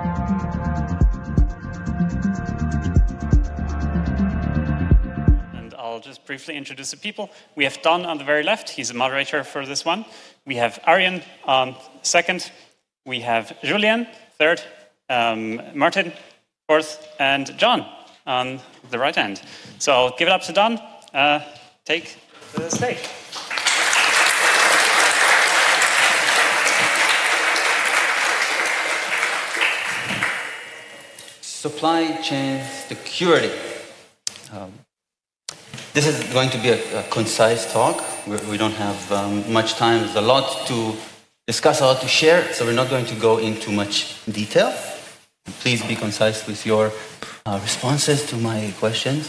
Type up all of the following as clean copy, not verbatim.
I'll just briefly introduce the people. We have Don on the very left. He's a moderator for this one. We have Arjen on second. We have Julien third. Martin fourth. And John on the right hand. So I'll give it up to Don. Take the stage. Supply chain security. This is going to be a concise talk. We don't have much time. There's a lot to discuss, a lot to share, so we're not going to go into much detail. Please be concise with your responses to my questions.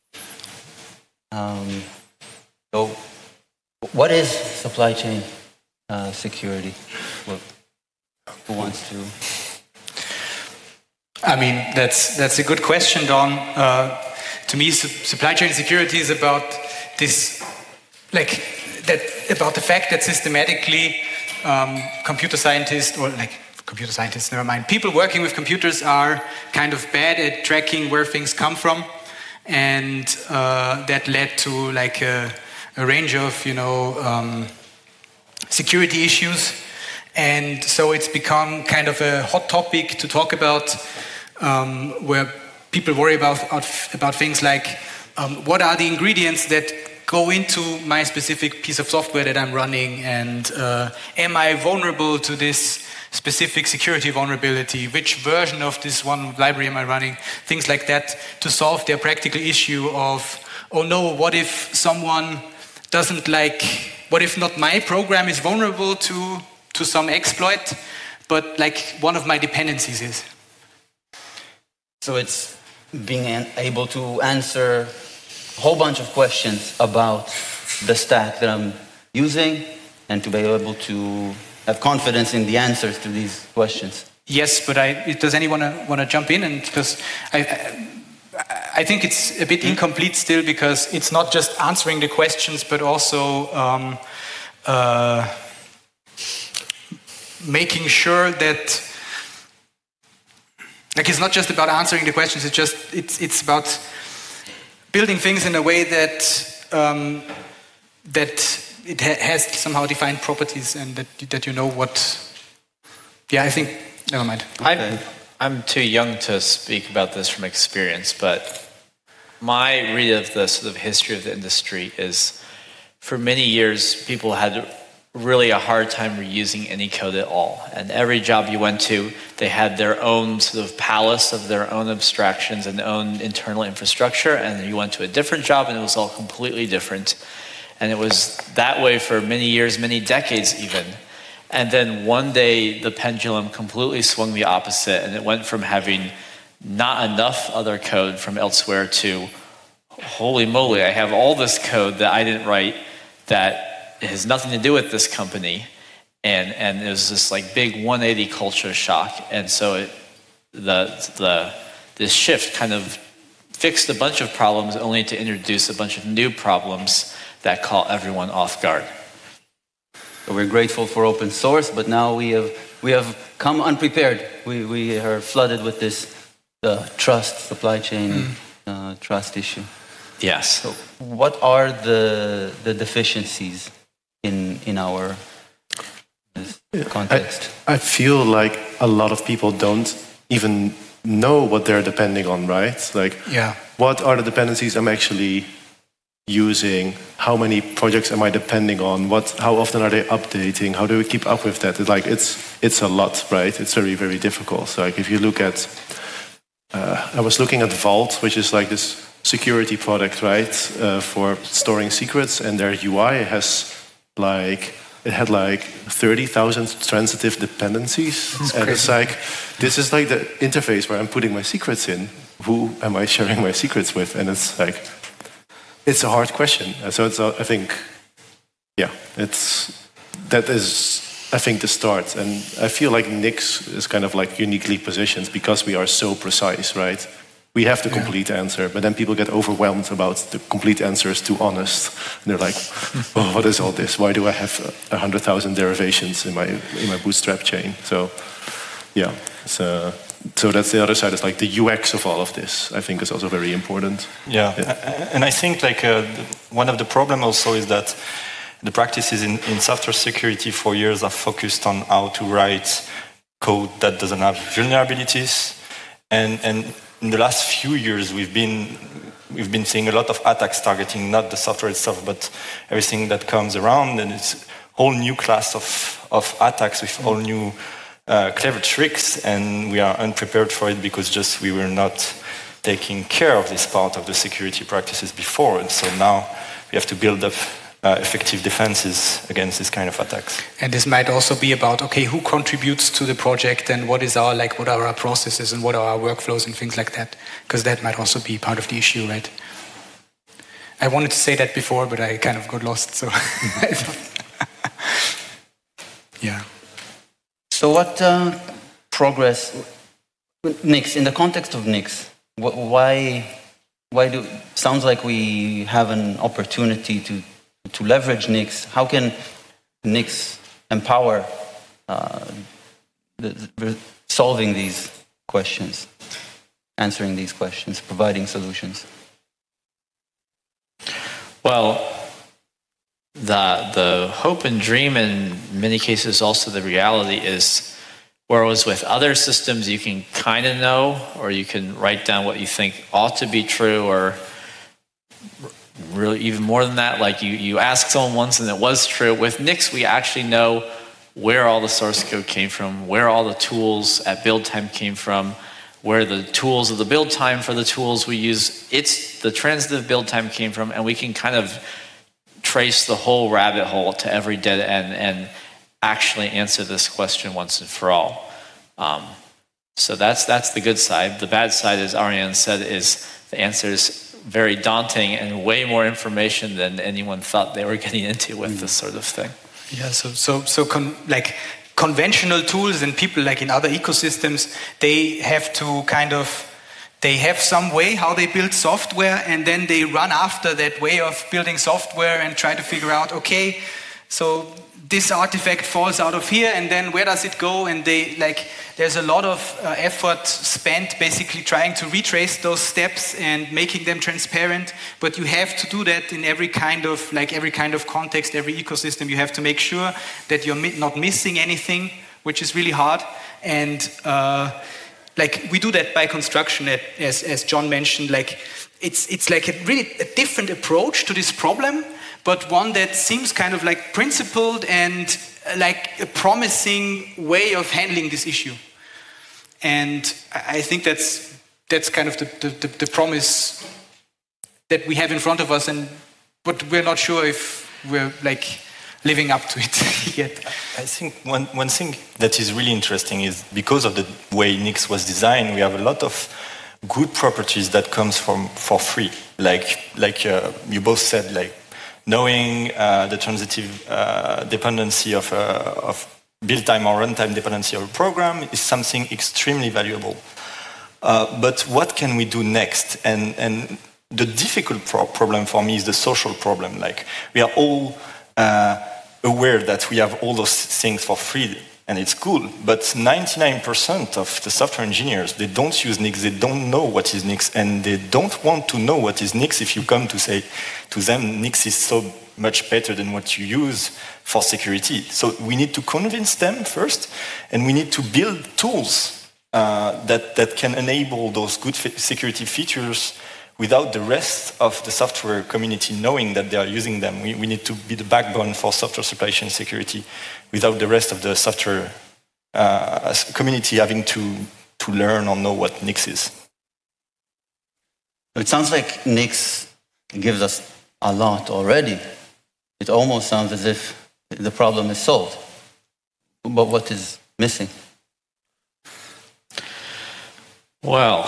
So, what is supply chain security? Who wants to? I mean, that's a good question, Don. To me, supply chain security is about this, about the fact that systematically computer scientists, people working with computers are kind of bad at tracking where things come from, and that led to a range of security issues, and so it's become kind of a hot topic to talk about, where people worry about things like what are the ingredients that go into my specific piece of software that I'm running, and am I vulnerable to this specific security vulnerability? Which version of this one library am I running? Things like that, to solve their practical issue of, oh no, what if someone doesn't what if not my program is vulnerable to some exploit, but one of my dependencies is? So it's being able to answer a whole bunch of questions about the stack that I'm using, and to be able to have confidence in the answers to these questions. Yes, but does anyone want to jump in? And because I think it's a bit incomplete still, because it's not just answering the questions, but also making sure that. It's not just about answering the questions. It's about building things in a way that it has somehow defined properties, and that you know what. Yeah, I think. Never mind. Okay. I'm too young to speak about this from experience, but my read of the sort of history of the industry is, for many years, people had really a hard time reusing any code at all. And every job you went to, they had their own sort of palace of their own abstractions and own internal infrastructure, and then you went to a different job and it was all completely different. And it was that way for many years, many decades even. And then one day the pendulum completely swung the opposite, and it went from having not enough other code from elsewhere to, holy moly, I have all this code that I didn't write that it has nothing to do with this company, and it was this big 180 culture shock, and so this shift kind of fixed a bunch of problems, only to introduce a bunch of new problems that caught everyone off guard. So we're grateful for open source, but now we have come unprepared. We are flooded with this supply chain trust issue. Yes. So what are the deficiencies in our context? I feel like a lot of people don't even know what they're depending on, right? What are the dependencies I'm actually using? How many projects am I depending on? How often are they updating? How do we keep up with that? It's a lot, right? It's very, very difficult. So if you look at, I was looking at Vault, which is this security product, right, for storing secrets, and their UI has it had 30,000 transitive dependencies. And it's this is the interface where I'm putting my secrets in. Who am I sharing my secrets with? And it's it's a hard question. So I think, that is, I think, the start. And I feel like Nix is kind of uniquely positioned because we are so precise, right? We have the complete answer, but then people get overwhelmed about the complete answer is too honest. And they're like, oh, what is all this? Why do I have 100,000 derivations in my bootstrap chain? So Yeah. So that's the other side. It's like the UX of all of this. I think is also very important. Yeah. And I think like one of the problem also is that the practices in software security for years are focused on how to write code that doesn't have vulnerabilities, and in the last few years we've been seeing a lot of attacks targeting not the software itself but everything that comes around, and it's a whole new class of attacks with all new clever tricks, and we are unprepared for it because just we were not taking care of this part of the security practices before, and so now we have to build up effective defenses against this kind of attacks. And this might also be about, okay, who contributes to the project and what are our processes and what are our workflows and things like that, because that might also be part of the issue, right? I wanted to say that before, but I kind of got lost, so yeah. So what progress, Nix, in the context of Nix, why do, sounds like we have an opportunity to leverage Nix. How can Nix empower solving these questions, answering these questions, providing solutions? Well, the hope and dream in many cases, also the reality is, whereas with other systems you can kind of know, or you can write down what you think ought to be true, or really even more than that, like you ask someone once and it was true. With Nix, we actually know where all the source code came from, where all the tools at build time came from, where the tools of the build time for the tools we use, the transitive build time came from, and we can kind of trace the whole rabbit hole to every dead end and actually answer this question once and for all. So that's the good side. The bad side, as Ariane said, is the answer is very daunting and way more information than anyone thought they were getting into with this sort of thing. Yeah, like conventional tools and people like in other ecosystems, they have some way how they build software, and then they run after that way of building software and try to figure out, okay, so this artifact falls out of here, and then where does it go? And there's a lot of effort spent basically trying to retrace those steps and making them transparent. But you have to do that in every kind of context, every ecosystem. You have to make sure that you're not missing anything, which is really hard. And we do that by construction, as John mentioned. It's like a different approach to this problem, but one that seems kind of like principled and like a promising way of handling this issue. And I think that's kind of the promise that we have in front of us, but we're not sure if we're like living up to it yet. I think one thing that is really interesting is because of the way Nix was designed, we have a lot of good properties that comes for free. Like you both said, like knowing the transitive dependency of build time or runtime dependency of a program is something extremely valuable. But what can we do next? And the difficult problem for me is the social problem. Like we are all aware that we have all those things for free, and it's cool, but 99% of the software engineers, they don't use Nix, they don't know what is Nix, and they don't want to know what is Nix if you come to say to them, Nix is so much better than what you use for security. So we need to convince them first, and we need to build tools that can enable those good security features without the rest of the software community knowing that they are using them. We need to be the backbone for software supply chain security without the rest of the software community having to learn or know what Nix is. It sounds like Nix gives us a lot already. It almost sounds as if the problem is solved. But what is missing? Well,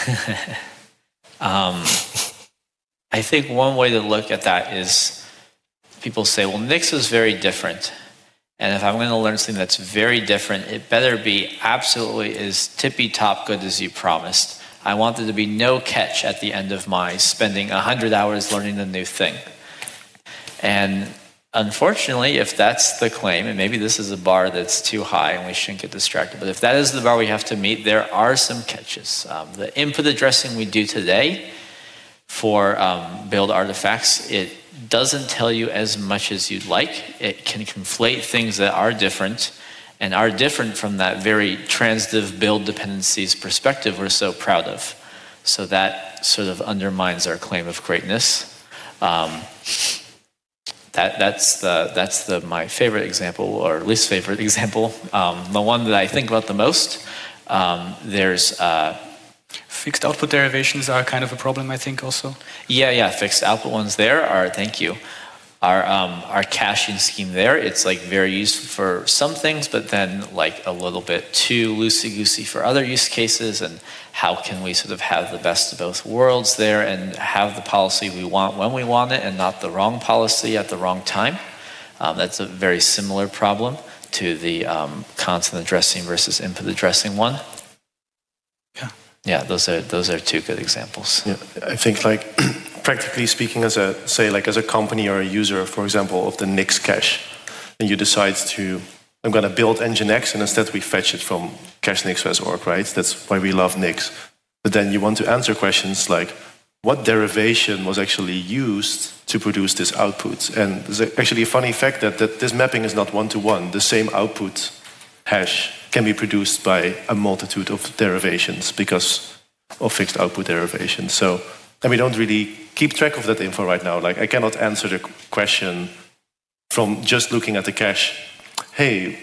I think one way to look at that is people say, well, Nix is very different. And if I'm going to learn something that's very different, it better be absolutely as tippy-top good as you promised. I want there to be no catch at the end of my spending 100 hours learning the new thing. And unfortunately, if that's the claim, and maybe this is a bar that's too high and we shouldn't get distracted, but if that is the bar we have to meet, there are some catches. The input addressing we do today for build artifacts, it doesn't tell you as much as you'd like. It can conflate things that are different and are different from that very transitive build dependencies perspective we're so proud of. So that sort of undermines our claim of greatness. That's my favorite example, or least favorite example. The one that I think about the most. There's fixed output derivations are kind of a problem, I think, also. Yeah. Fixed output ones there are. Thank you. Our caching scheme there, it's like very useful for some things, but then like a little bit too loosey-goosey for other use cases. And how can we sort of have the best of both worlds there and have the policy we want when we want it and not the wrong policy at the wrong time? That's a very similar problem to the constant addressing versus input addressing one. Yeah, those are two good examples. Yeah, I think like practically speaking, as a company or a user, for example, of the Nix cache, and you decide I'm going to build Nginx, and instead we fetch it from cachenix.org, right? That's why we love Nix. But then you want to answer questions like, what derivation was actually used to produce this output? And there's actually a funny fact that this mapping is not one-to-one. The same output hash can be produced by a multitude of derivations because of fixed output derivations. So, and we don't really keep track of that info right now. Like, I cannot answer the question from just looking at the cache. Hey,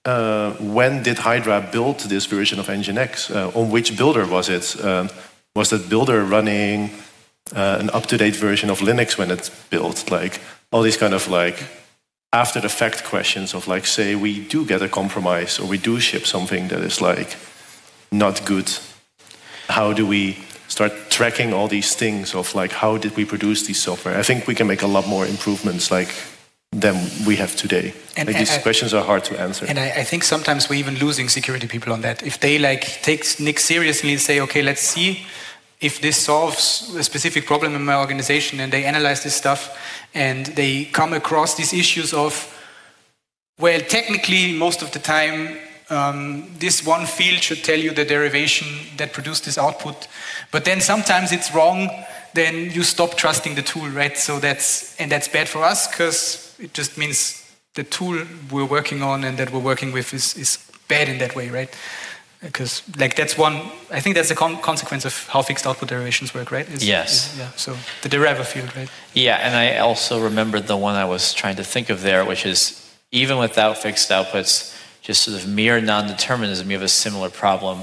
when did Hydra build this version of Nginx? On which builder was it? Was that builder running an up-to-date version of Linux when it's built? Like, all these kind of like after-the-fact questions of like, say we do get a compromise or we do ship something that is like not good. How do we start tracking all these things of like, how did we produce these software? I think we can make a lot more improvements like than we have today. And like these questions are hard to answer. And I think sometimes we're even losing security people on that. If they like take Nix seriously and say, okay, let's see if this solves a specific problem in my organization, and they analyze this stuff and they come across these issues of, well, technically most of the time this one field should tell you the derivation that produced this output, but then sometimes it's wrong, then you stop trusting the tool, right? So that's bad for us because it just means the tool we're working on and that we're working with is bad in that way, right? Because like that's one, I think that's a consequence of how fixed output derivations work, right? Yes. So the deriver field, right? Yeah, and I also remembered the one I was trying to think of there, which is even without fixed outputs, just sort of mere non-determinism, you have a similar problem.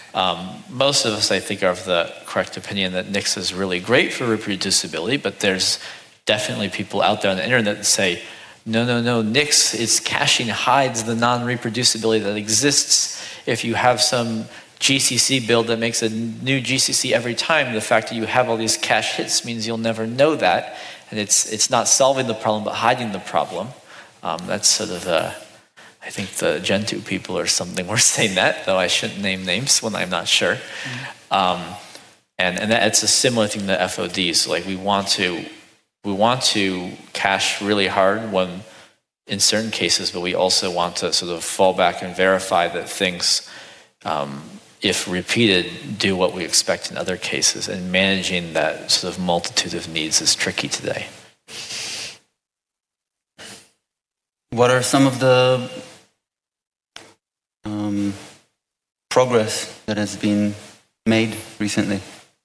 Most of us, I think, are of the correct opinion that Nix is really great for reproducibility, but there's definitely people out there on the internet that say, no, Nix, its caching hides the non-reproducibility that exists. If you have some GCC build that makes a new GCC every time, the fact that you have all these cache hits means you'll never know that, and it's not solving the problem but hiding the problem. That's sort of I think the Gentoo people or something were saying that, though I shouldn't name names when I'm not sure. And that's a similar thing to FODs. Like we want to cache really hard when in certain cases, but we also want to sort of fall back and verify that things, if repeated, do what we expect in other cases. And managing that sort of multitude of needs is tricky today. What are some of the progress that has been made recently?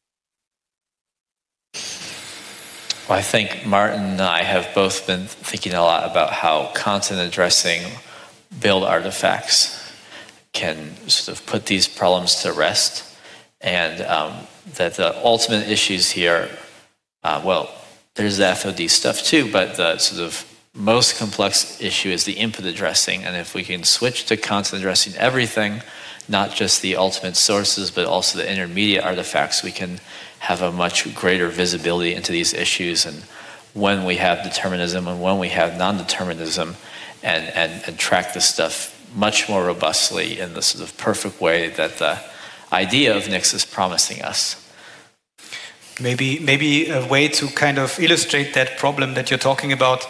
Well, I think Martin and I have both been thinking a lot about how content addressing build artifacts can sort of put these problems to rest, and that the ultimate issues here, well, there's the FOD stuff too, but the sort of most complex issue is the input addressing, and if we can switch to content addressing everything, not just the ultimate sources, but also the intermediate artifacts, we can have a much greater visibility into these issues and when we have determinism and when we have non-determinism, and track this stuff much more robustly in the sort of perfect way that the idea of Nix is promising us. Maybe a way to kind of illustrate that problem that you're talking about,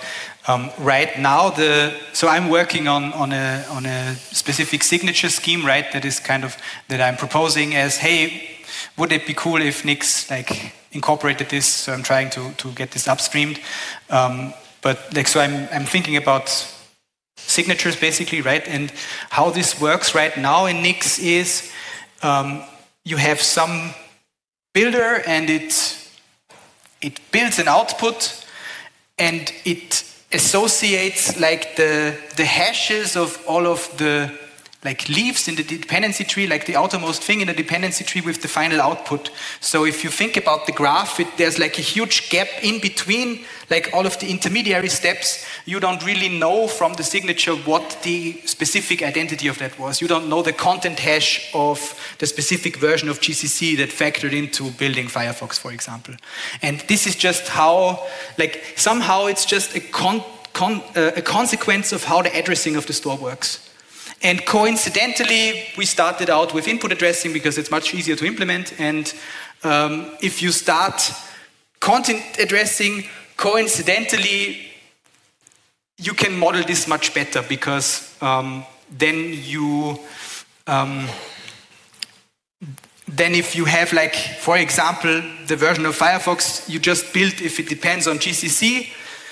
Right now, so I'm working on a specific signature scheme, right? That is kind of that I'm proposing as, hey, would it be cool if Nix like incorporated this? So I'm trying to get this upstreamed. But like, so I'm thinking about signatures basically, right? And how this works right now in Nix is you have some builder and it builds an output and it associates like the hashes of all of the like leaves in the dependency tree, like the outermost thing in the dependency tree with the final output. So if you think about the graph, there's like a huge gap in between, like all of the intermediary steps. You don't really know from the signature what the specific identity of that was. You don't know the content hash of the specific version of GCC that factored into building Firefox, for example. And this is just how, like somehow it's just a consequence of how the addressing of the store works. And coincidentally, we started out with input addressing because it's much easier to implement. And if you start content addressing, coincidentally, you can model this much better because then if you have, like, for example, the version of Firefox you just built, if it depends on GCC,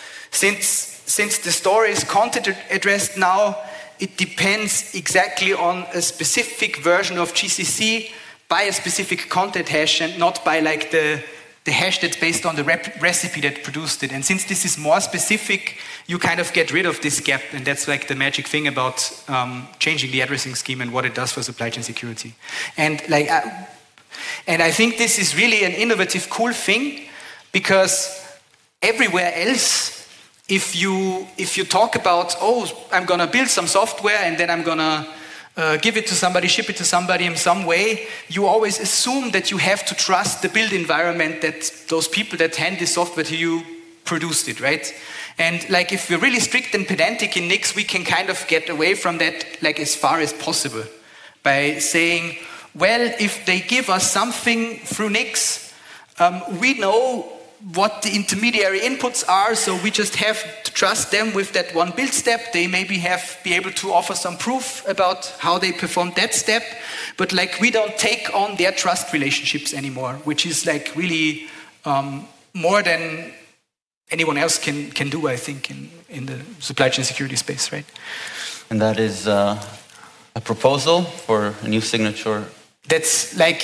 since the store is content addressed now, it depends exactly on a specific version of GCC by a specific content hash and not by like the hash that's based on the recipe that produced it. And since this is more specific, you kind of get rid of this gap. And that's like the magic thing about changing the addressing scheme and what it does for supply chain security. And like, and I think this is really an innovative, cool thing because everywhere else, if you talk about, oh, I'm going to build some software and then I'm going to give it to somebody, ship it to somebody in some way, you always assume that you have to trust the build environment that those people that hand this software to you produced it, right? And like if we're really strict and pedantic in Nix, we can kind of get away from that like as far as possible by saying, well, if they give us something through Nix, we know what the intermediary inputs are, so we just have to trust them with that one build step. They maybe be able to offer some proof about how they performed that step, but like we don't take on their trust relationships anymore, which is like really more than anyone else can do, I think, in the supply chain security space, right? And that is a proposal for a new signature. That's like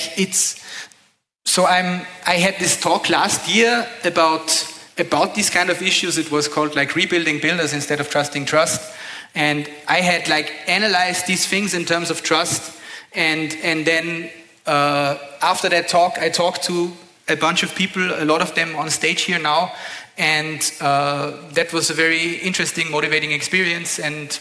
So I had this talk last year about these kind of issues. It was called like rebuilding builders instead of trusting trust. And I had like analyzed these things in terms of trust. And then after that talk, I talked to a bunch of people, a lot of them on stage here now. And that was a very interesting, motivating experience. And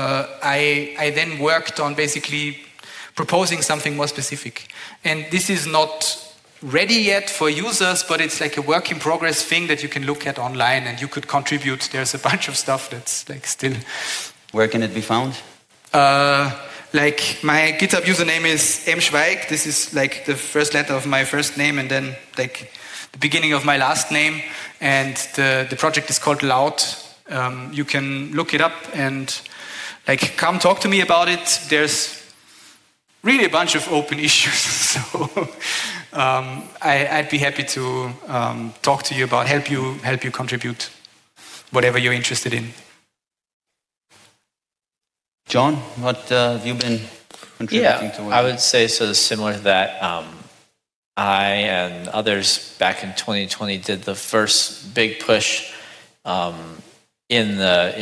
I then worked on basically proposing something more specific. And this is not ready yet for users, but it's like a work in progress thing that you can look at online and you could contribute. There's a bunch of stuff that's like still. Where can it be found? Like my GitHub username is mschweig. This is like the first letter of my first name and then like the beginning of my last name. And the project is called Loud. You can look it up and like come talk to me about it. There's really a bunch of open issues. So I'd be happy to talk to you about, help you contribute whatever you're interested in. John, what have you been contributing to? I would say sort of similar to that. I and others back in 2020 did the first big push in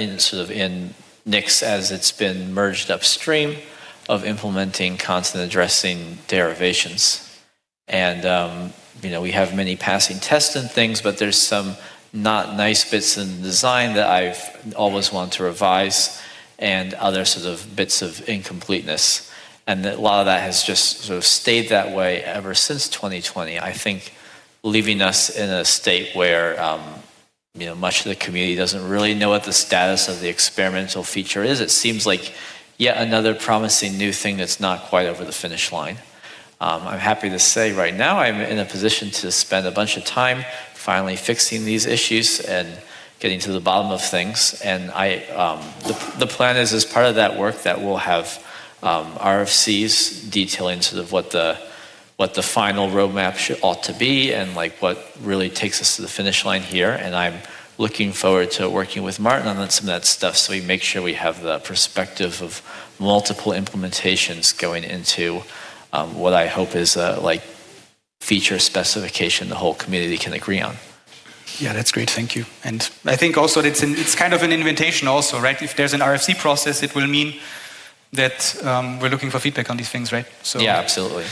Nix as it's been merged upstream of implementing content addressing derivations. And we have many passing tests and things, but there's some not nice bits in the design that I've always wanted to revise, and other sort of bits of incompleteness. And a lot of that has just sort of stayed that way ever since 2020. I think leaving us in a state where much of the community doesn't really know what the status of the experimental feature is. It seems like yet another promising new thing that's not quite over the finish line. I'm happy to say right now I'm in a position to spend a bunch of time finally fixing these issues and getting to the bottom of things. And the plan is, as part of that work, that we'll have RFCs detailing sort of what the final roadmap ought to be, and like what really takes us to the finish line here. And I'm looking forward to working with Martin on some of that stuff, so we make sure we have the perspective of multiple implementations going into what I hope is like feature specification the whole community can agree on. Yeah, that's great. Thank you. And I think also that it's kind of an invitation also, right? If there's an RFC process, it will mean that we're looking for feedback on these things, right? So yeah, absolutely.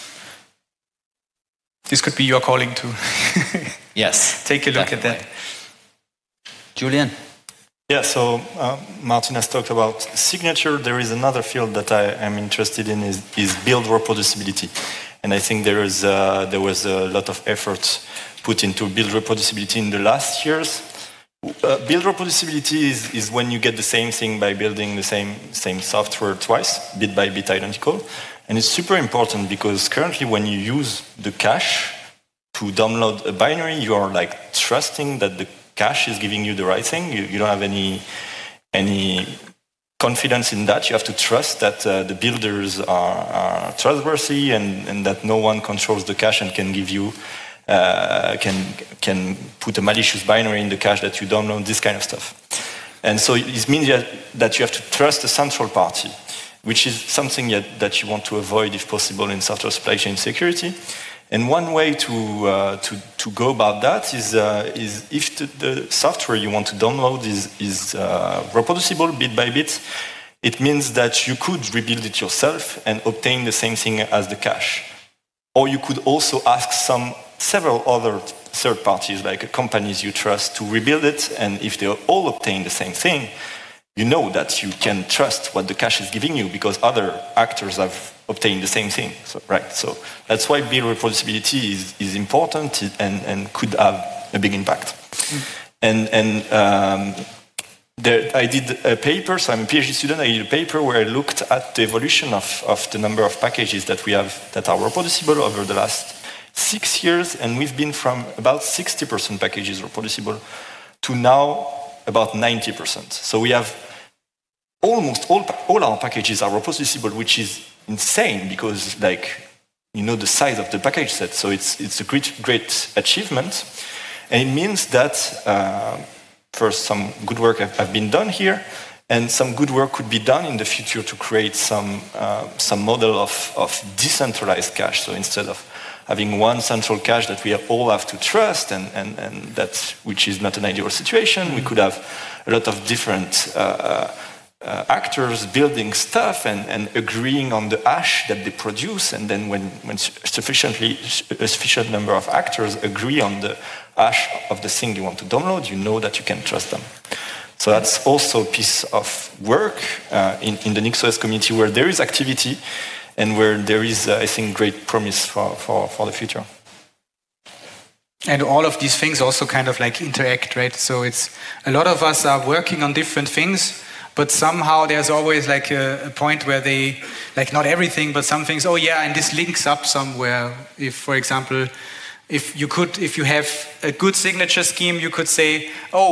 This could be your calling too. Yes. Take a look definitely. At that. Julian. Yeah, so Martin has talked about signature. There is another field that I am interested in is build reproducibility. And I think there was a lot of effort put into build reproducibility in the last years. Build reproducibility is when you get the same thing by building the same software twice, bit by bit identical. And it's super important because currently when you use the cache to download a binary, you are like trusting that the cache is giving you the right thing. You don't have any confidence in that. You have to trust that the builders are trustworthy and that no one controls the cache and can give you can put a malicious binary in the cache that you download, this kind of stuff. And so it means that you have to trust a central party, which is something that you want to avoid if possible in software supply chain security. And one way to go about that is if the software you want to download is reproducible bit by bit, it means that you could rebuild it yourself and obtain the same thing as the cache. Or you could also ask several other third parties, like companies you trust, to rebuild it, and if they all obtain the same thing, you know that you can trust what the cache is giving you because other actors have obtained the same thing. So that's why build reproducibility is important and could have a big impact. I did a paper, so I'm a PhD student, I did a paper where I looked at the evolution of the number of packages that we have that are reproducible over the last 6 years, and we've been from about 60% packages reproducible to now about 90%. So we have almost all our packages are reproducible, which is insane because, the size of the package set. So it's a great achievement, and it means that first some good work have been done here, and some good work could be done in the future to create some model of decentralized cache. So instead of having one central cache that we all have to trust, and that which is not an ideal situation, we could have a lot of different actors building stuff and agreeing on the hash that they produce, and then when a sufficient number of actors agree on the hash of the thing you want to download, you know that you can trust them. So that's also a piece of work in the NixOS community where there is activity and where there is, I think, great promise for the future. And all of these things also kind of interact, right? So it's a lot of us are working on different things, but somehow there's always a point where they, not everything, but some things, and this links up somewhere. If, for example, if you have a good signature scheme, you could say,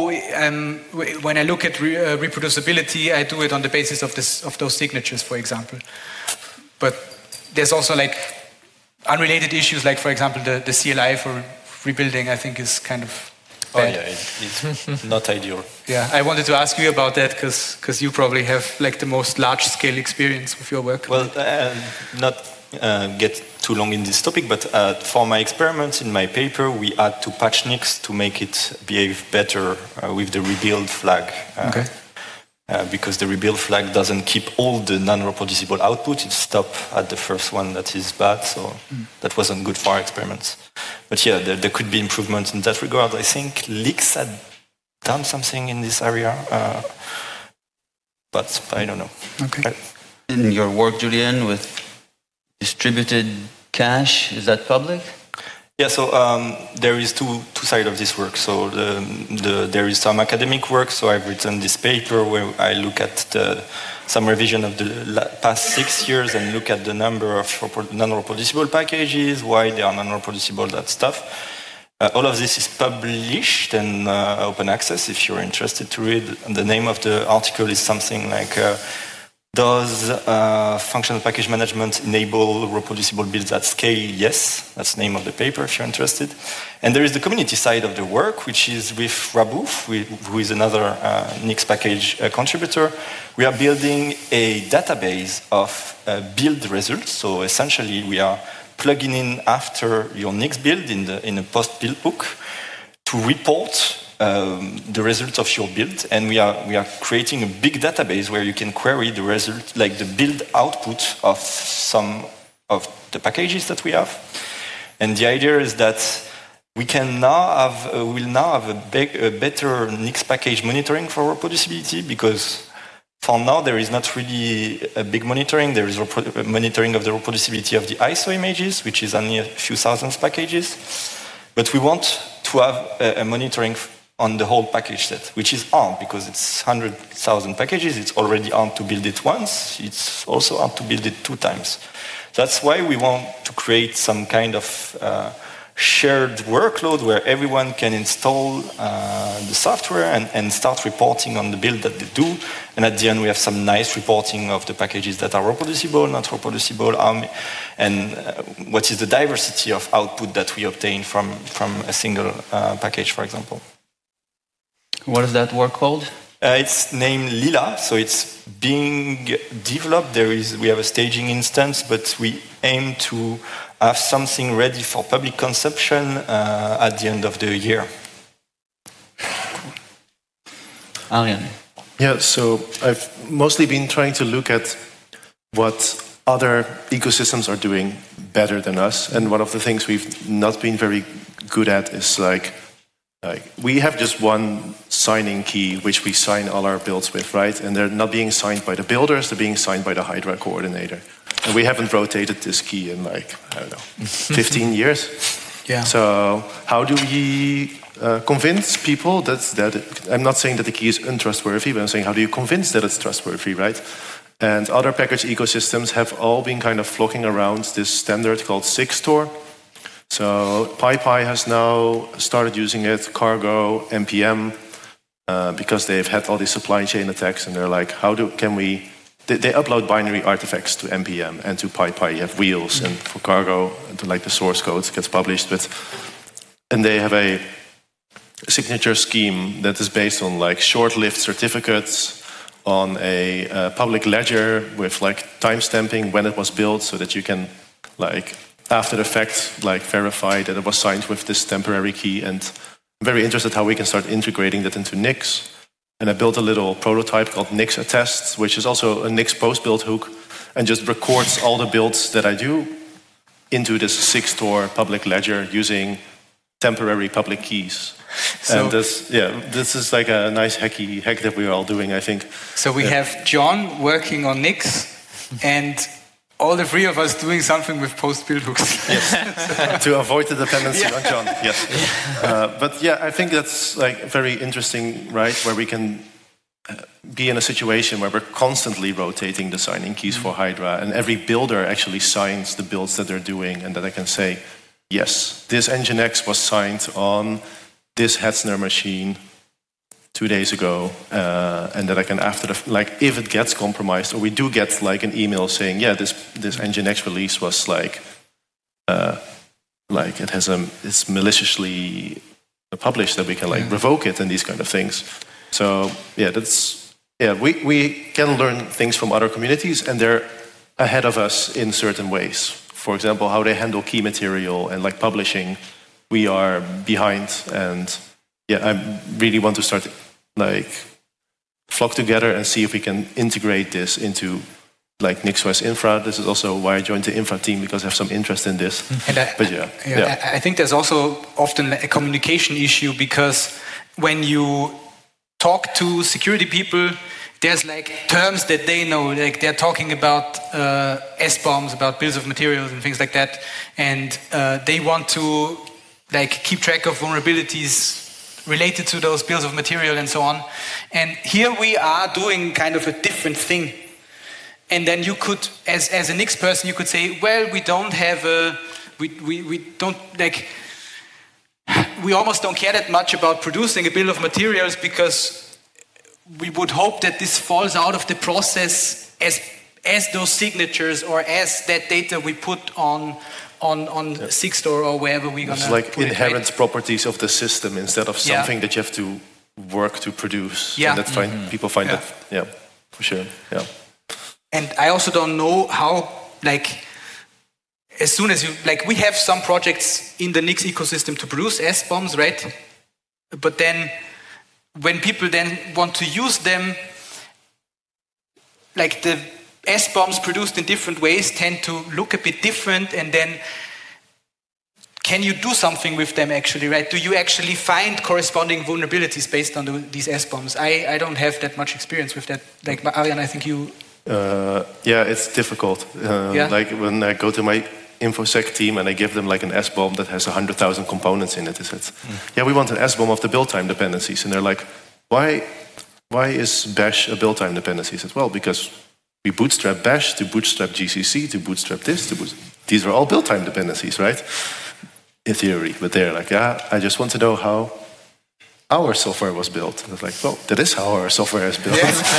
when I look at reproducibility, I do it on the basis of those signatures, for example. But there's also unrelated issues, for example, the CLI for rebuilding, I think, is kind of bad. It's not ideal. Yeah, I wanted to ask you about that because you probably have the most large-scale experience with your work. Well, not get too long in this topic, but for my experiments in my paper, we had to patch Nix to make it behave better with the rebuild flag. Okay. Because the rebuild flag doesn't keep all the non-reproducible output, it stops at the first one that is bad, so that wasn't good for our experiments. But yeah, there could be improvements in that regard. I think Lix had done something in this area, but I don't know. Okay. In your work, Julian, with distributed cache, is that public? Yeah, so there is two sides of this work. So there is some academic work. So I've written this paper where I look at some revision of the past 6 years and look at the number of non-reproducible packages, why they are non-reproducible, that stuff. All of this is published and open access if you're interested to read. And the name of the article is something like, does functional package management enable reproducible builds at scale? Yes, that's the name of the paper if you're interested. And there is the community side of the work, which is with Rabouf, who is another Nix package contributor. We are building a database of build results. So essentially, we are plugging in after your Nix build in a post-build book to report the results of your build, and we are creating a big database where you can query the result, like the build output of some of the packages that we have. And the idea is that we can now have a better Nix package monitoring for reproducibility, because for now there is not really a big monitoring. There is monitoring of the reproducibility of the ISO images, which is only a few thousand packages, but we want to have a monitoring on the whole package set, which is hard because it's 100,000 packages. It's already hard to build it once. It's also hard to build it 2 times. That's why we want to create some kind of shared workload where everyone can install the software and start reporting on the build that they do. And at the end, we have some nice reporting of the packages that are reproducible, not reproducible, and what is the diversity of output that we obtain from a single package, for example. What is that work called? It's named Lila, so it's being developed. We have a staging instance, but we aim to have something ready for public consumption at the end of the year. Arjen. Yeah, so I've mostly been trying to look at what other ecosystems are doing better than us, and one of the things we've not been very good at is like we have just one signing key which we sign all our builds with, right? And they're not being signed by the builders, they're being signed by the Hydra coordinator. And we haven't rotated this key in 15 years. Yeah. So how do we convince people that I'm not saying that the key is untrustworthy, but I'm saying how do you convince that it's trustworthy, right? And other package ecosystems have all been kind of flocking around this standard called SIGSTOR. So PyPy has now started using it, Cargo, NPM, because they've had all these supply chain attacks, and they're like, they upload binary artifacts to NPM and to PyPy. You have wheels, and for Cargo, the source code gets published, and they have a signature scheme that is based on short-lived certificates on a public ledger with timestamping when it was built, so that you can after the fact, verify that it was signed with this temporary key. And I'm very interested how we can start integrating that into Nix. And I built a little prototype called Nix Attest, which is also a Nix post-build hook, and just records all the builds that I do into this SIGSTOR public ledger using temporary public keys. So, and this is a nice hack that we're all doing, I think. So we have John working on Nix, and all the 3 of us doing something with post-build hooks. Yes, to avoid the dependency on John. Yes, but I think that's very interesting, right? Where we can be in a situation where we're constantly rotating the signing keys for Hydra, and every builder actually signs the builds that they're doing, and that I can say, yes, this Nginx was signed on this Hetzner machine 2 days ago, and that I can if it gets compromised, or we do get an email saying, this Nginx release was it's maliciously published, that we can revoke it and these kind of things. So we can learn things from other communities, and they're ahead of us in certain ways. For example, how they handle key material and publishing, we are behind, and I really want to start flock together and see if we can integrate this into NixOS Infra. This is also why I joined the Infra team, because I have some interest in this. And I think there's also often a communication issue, because when you talk to security people, there's terms that they know, they're talking about SBOMs, about bills of materials and things like that, and they want to keep track of vulnerabilities related to those bills of material and so on. And here we are doing kind of a different thing. And then you could, as a Nix person, you could say, well, we don't have we don't we almost don't care that much about producing a bill of materials because we would hope that this falls out of the process as those signatures or as that data we put on Sigstore or wherever we're gonna. It's like inherent properties of the system instead of something that you have to work to produce. Yeah. And that people find that, for sure. Yeah. And I also don't know how, like, as soon as you, like, we have some projects in the Nix ecosystem to produce SBOMs, right? But then when people then want to use them, like the SBOMs produced in different ways tend to look a bit different, and then can you do something with them actually, right? Do you actually find corresponding vulnerabilities based on these SBOMs? I don't have that much experience with that. Like, Arjan, I think you... it's difficult. Like when I go to my InfoSec team and I give them like an SBOM that has 100,000 components in it, they said, we want an SBOM of the build time dependencies. And they're like, why is Bash a build time dependency? I said, well, because we bootstrap Bash to bootstrap GCC to bootstrap this to these are all build time dependencies, right? In theory, but they're like, I just want to know how our software was built. I was like, well, that is how our software is built.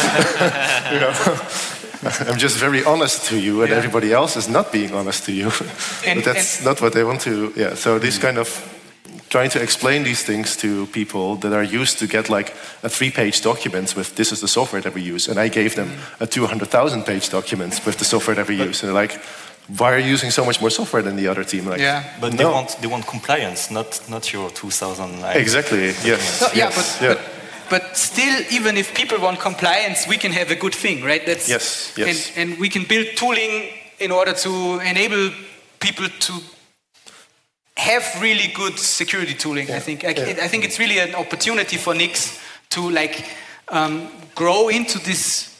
I'm just very honest to you, and everybody else is not being honest to you. But that's not what they want to. Yeah. So this kind of trying to explain these things to people that are used to get like a 3-page document with this is the software that we use, and I gave them a 200,000-page document with the software that we use, and they're like, why are you using so much more software than the other team? Like, but they want compliance, not your 2000. Exactly. Yes. But still, even if people want compliance, we can have a good thing, right? That's, yes. And we can build tooling in order to enable people to have really good security tooling. I think it's really an opportunity for Nix to grow into this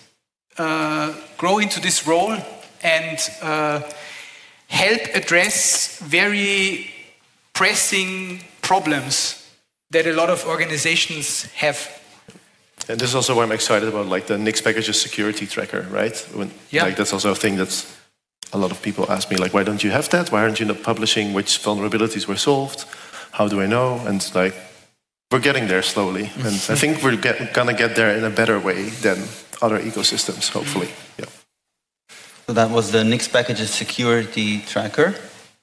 role and help address very pressing problems that a lot of organizations have. And this is also why I'm excited about like the Nix packages security tracker, right? Like that's also a thing that's a lot of people ask me, like, why don't you have that? Why aren't you not publishing which vulnerabilities were solved? How do I know? And like, we're getting there slowly. And I think we're gonna get there in a better way than other ecosystems, hopefully. Yeah. So that was the Nix packages security tracker.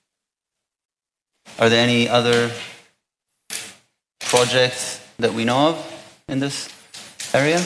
Are there any other projects that we know of in this area?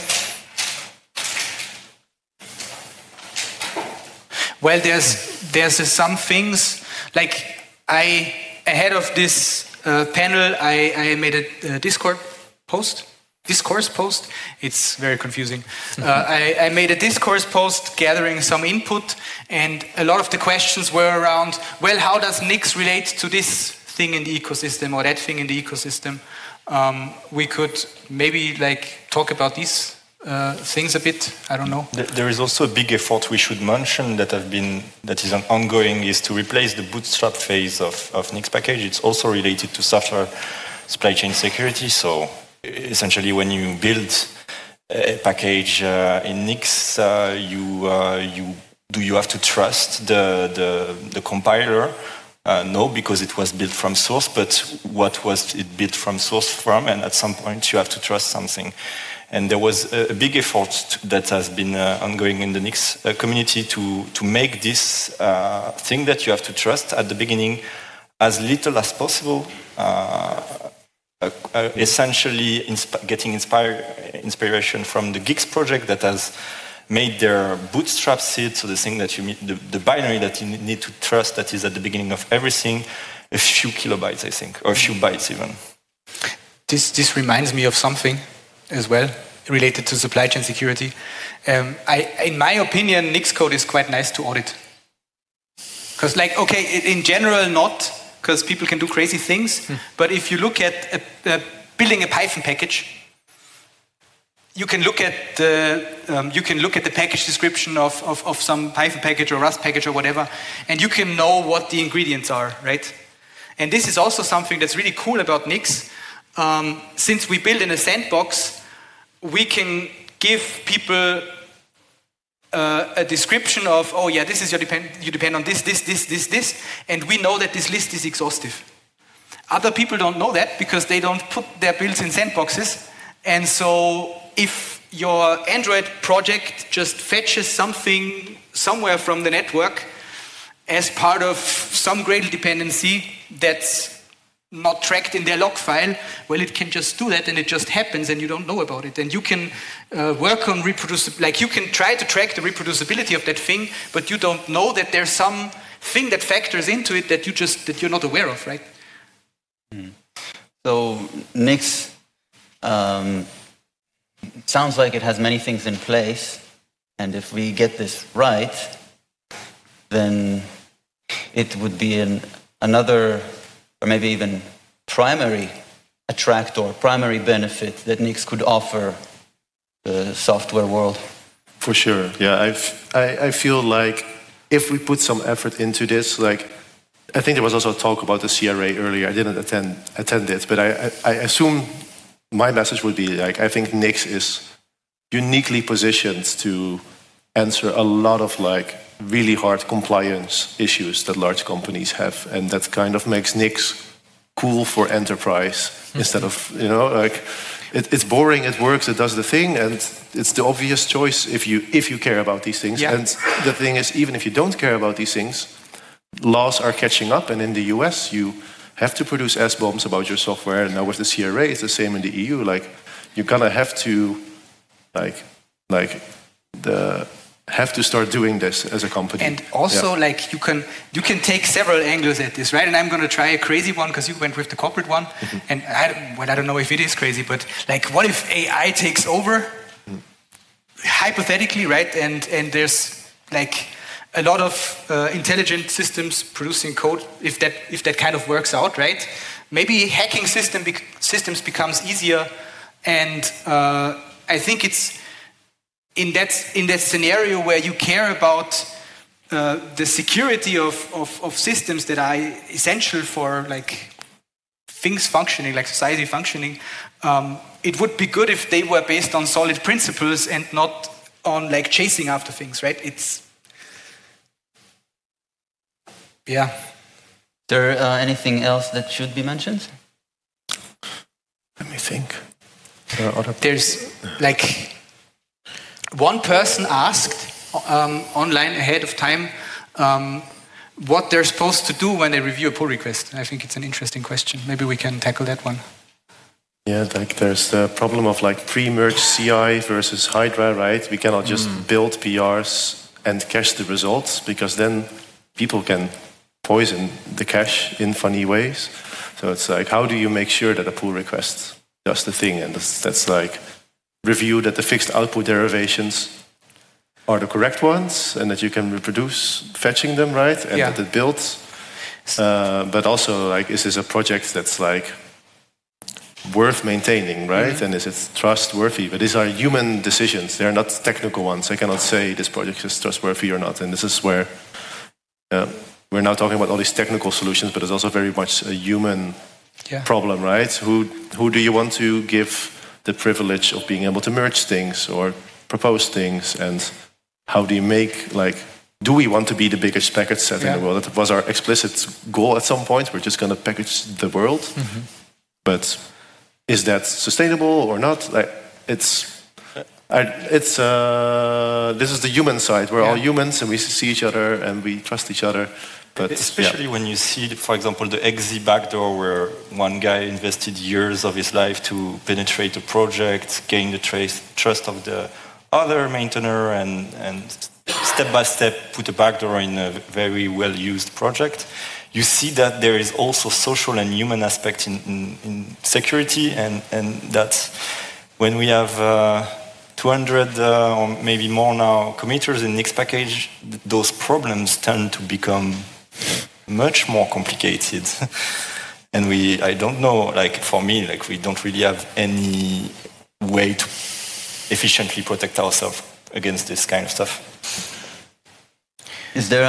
Well, there's some things, like ahead of this panel, I made a Discourse post. It's very confusing. I made a discourse post gathering some input, and a lot of the questions were around, well, how does Nix relate to this thing in the ecosystem or that thing in the ecosystem? We could maybe talk about these things a bit. I don't know. There is also a big effort we should mention that is ongoing, is to replace the bootstrap phase of Nix package. It's also related to software supply chain security. So essentially, when you build a package in Nix, you have to trust the compiler. No, because it was built from source, but what was it built from source from? And at some point, you have to trust something. And there was a big effort that has been ongoing in the Nix community to make this thing that you have to trust at the beginning as little as possible, essentially getting inspiration from the Geeks project that has made their bootstrap seed, so the thing that you need, the binary that you need to trust that is at the beginning of everything, a few kilobytes, I think, or a few bytes even. This reminds me of something as well, related to supply chain security. In my opinion, Nix code is quite nice to audit. Because in general not, because people can do crazy things, but if you look at building a Python package, you can look at the package description of some Python package or Rust package or whatever, and you can know what the ingredients are, right? And this is also something that's really cool about Nix. Since we build in a sandbox, we can give people a description of, oh yeah, this is you depend on this, and we know that this list is exhaustive. other people don't know that because they don't put their builds in sandboxes. And so if your Android project just fetches something somewhere from the network as part of some Gradle dependency that's not tracked in their log file, well, it can just do that and it just happens and you don't know about it. And you can work on reproducibility, like you can try to track the reproducibility of that thing, but you don't know that there's some thing that factors into it that you're not aware of, right? So Nix sounds like it has many things in place, and if we get this right, then it would be another, or maybe even primary attractor, primary benefit that Nix could offer the software world. For sure, yeah. I feel like if we put some effort into this, like I think there was also a talk about the CRA earlier. I didn't attend it, but I assume my message would be like I think Nix is uniquely positioned to answer a lot of like really hard compliance issues that large companies have, and that kind of makes Nix cool for enterprise instead of, you know, like it's boring, it works, it does the thing, and it's the obvious choice if you care about these things. Yeah. And the thing is, even if you don't care about these things, laws are catching up, and in the US you have to produce SBOMs about your software, and now with the CRA it's the same in the EU. Like you're gonna have to have to start doing this as a company. And also, like you can take several angles at this, right? And I'm going to try a crazy one because you went with the corporate one, and I don't know if it is crazy, but like, what if AI takes over, hypothetically, right? And there's like a lot of intelligent systems producing code. If that kind of works out, right? Maybe hacking systems becomes easier, and I think it's in that scenario where you care about the security of systems that are essential for like things functioning, like society functioning. It would be good if they were based on solid principles and not on like chasing after things, right? Yeah. Is there anything else that should be mentioned? Let me think. There's like one person asked online ahead of time what they're supposed to do when they review a pull request. I think it's an interesting question. Maybe we can tackle that one. Yeah, like there's the problem of like pre-merge CI versus Hydra, right? We cannot just build PRs and cache the results, because then people can poison the cache in funny ways. So it's like, how do you make sure that a pull request does the thing? And that's like review that the fixed output derivations are the correct ones, and that you can reproduce fetching them, right? And that it builds. But also, like, is this a project that's like worth maintaining, right? And is it trustworthy? But these are human decisions. They're not technical ones. I cannot say this project is trustworthy or not. And this is where we're now talking about all these technical solutions, but it's also very much a human problem, right? Who do you want to give the privilege of being able to merge things or propose things, and how do you make, like, do we want to be the biggest package set in the world? That was our explicit goal at some point. We're just going to package the world. But is that sustainable or not? Like, this is the human side. We're all humans, and we see each other and we trust each other. But especially when you see, for example, the XZ backdoor, where one guy invested years of his life to penetrate a project, gain the trust of the other maintainer, and step by step put a backdoor in a very well-used project. You see that there is also social and human aspect in security, and that when we have 200 or maybe more now committers in Nix package, those problems tend to become much more complicated. And I don't know, like for me, like we don't really have any way to efficiently protect ourselves against this kind of stuff. Is there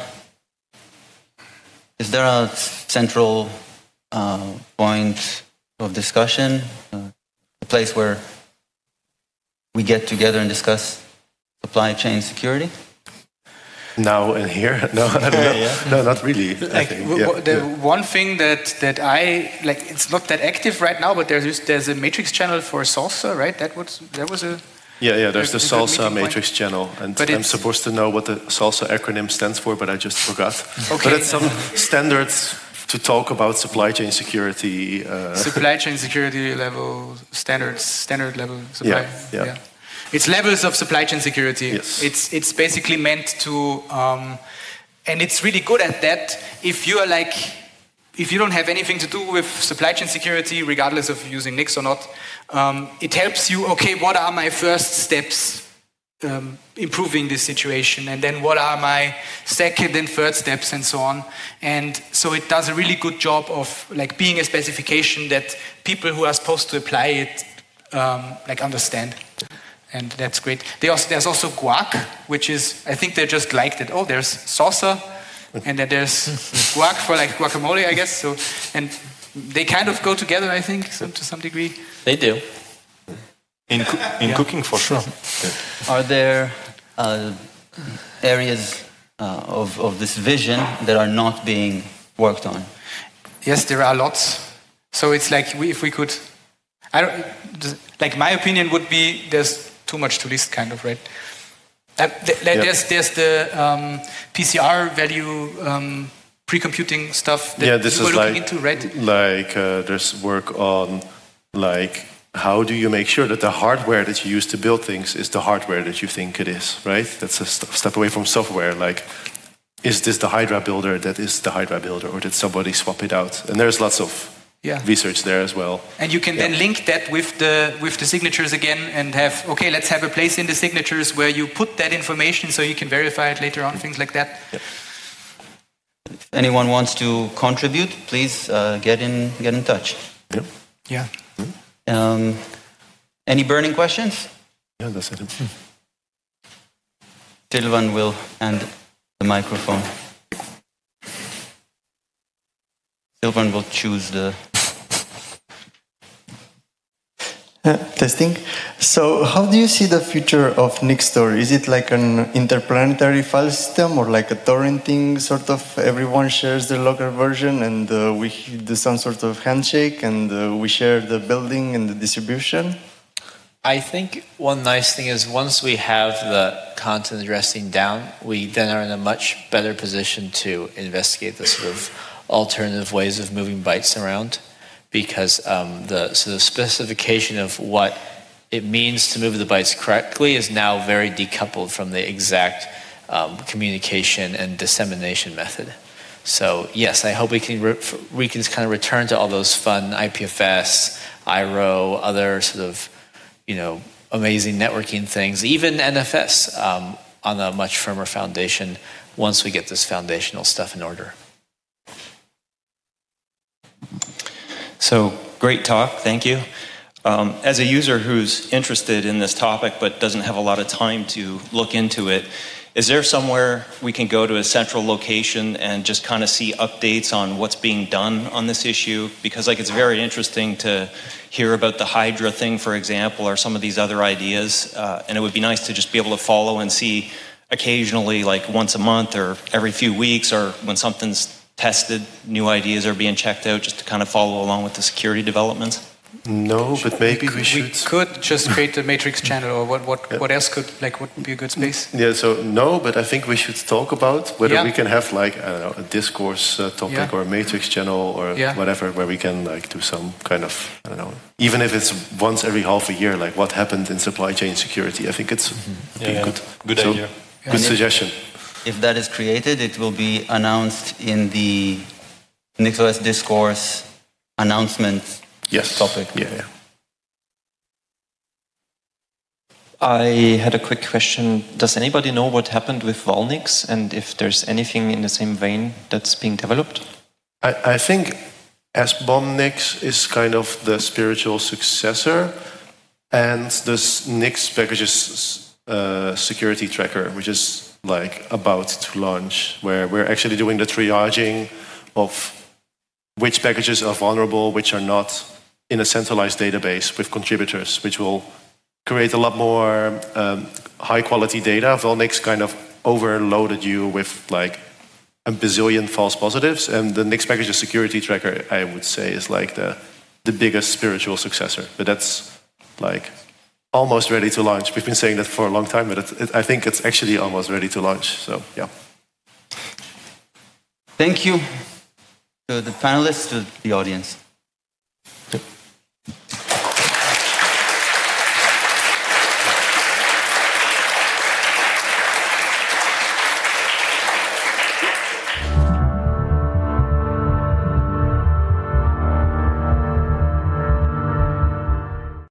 a central point of discussion, a place where we get together and discuss supply chain security? Now and here? No, I don't know. No, not really. Like one thing that I like, it's not that active right now, but there's a matrix channel for Salsa, right? That was a there's the Salsa matrix channel, and I'm supposed to know what the Salsa acronym stands for, but I just forgot. Okay. But it's some standards to talk about supply chain security. Supply chain security level standard level supply. Yeah. It's levels of supply chain security. Yes. It's basically meant to, and it's really good at that. If you don't have anything to do with supply chain security, regardless of using Nix or not, it helps you. Okay, what are my first steps improving this situation, and then what are my second and third steps, and so on. And so it does a really good job of like being a specification that people who are supposed to apply it like understand. And that's great. There's also Guac, which is, I think they just liked it. Oh, there's Salsa, and then there's Guac for like guacamole, I guess. So, and they kind of go together, I think, to some degree. They do. In cooking, for sure. Are there areas of this vision that are not being worked on? Yes, there are lots. So it's like if we could, my opinion would be there's too much to list, kind of, right? There's the PCR value pre-computing stuff that this you were is looking into, right? Like there's work on like how do you make sure that the hardware that you use to build things is the hardware that you think it is, right? That's a step away from software. Like, is this the Hydra builder that is the Hydra builder, or did somebody swap it out? And there's lots of research there as well. And you can then link that with the signatures again and have, okay, let's have a place in the signatures where you put that information so you can verify it later on, things like that. Yep. If anyone wants to contribute, please get in touch. Yep. Yeah. Any burning questions? Yeah, that's it. Silvan will hand the microphone. Silvan will choose the... Testing. So how do you see the future of Nixstore? Is it like an interplanetary file system or like a torrenting sort of everyone shares their local version and we do some sort of handshake and we share the building and the distribution? I think one nice thing is once we have the content addressing down, we then are in a much better position to investigate the sort of alternative ways of moving bytes around, because the sort of specification of what it means to move the bytes correctly is now very decoupled from the exact communication and dissemination method. So yes, I hope we can kind of return to all those fun IPFS, IRO, other sort of amazing networking things, even NFS on a much firmer foundation once we get this foundational stuff in order. So, great talk, thank you. As a user who's interested in this topic but doesn't have a lot of time to look into it, is there somewhere we can go to a central location and just kind of see updates on what's being done on this issue? Because it's very interesting to hear about the Hydra thing, for example, or some of these other ideas. And it would be nice to just be able to follow and see occasionally, like once a month or every few weeks, or when something's tested, new ideas are being checked out, just to kind of follow along with the security developments? No, but maybe we should. We could just create a matrix channel, or what else could would be a good space? Yeah, so no, but I think we should talk about whether we can have a discourse topic or a matrix channel or whatever, where we can do some kind of, even if it's once every half a year, like what happened in supply chain security. I think it's good idea. Good suggestion. If that is created, it will be announced in the NixOS discourse announcement topic. Yeah. I had a quick question. Does anybody know what happened with Volnix and if there's anything in the same vein that's being developed? I think SBOMNix is kind of the spiritual successor, and this Nix packages security tracker, which is about to launch, where we're actually doing the triaging of which packages are vulnerable, which are not, in a centralized database with contributors, which will create a lot more high quality data. Volnix kind of overloaded you with like a bazillion false positives. And the Nix Package Security Tracker, I would say, is like the biggest spiritual successor. But that's like almost ready to launch. We've been saying that for a long time, but I think it's actually almost ready to launch. So yeah. Thank you to the panelists, to the audience.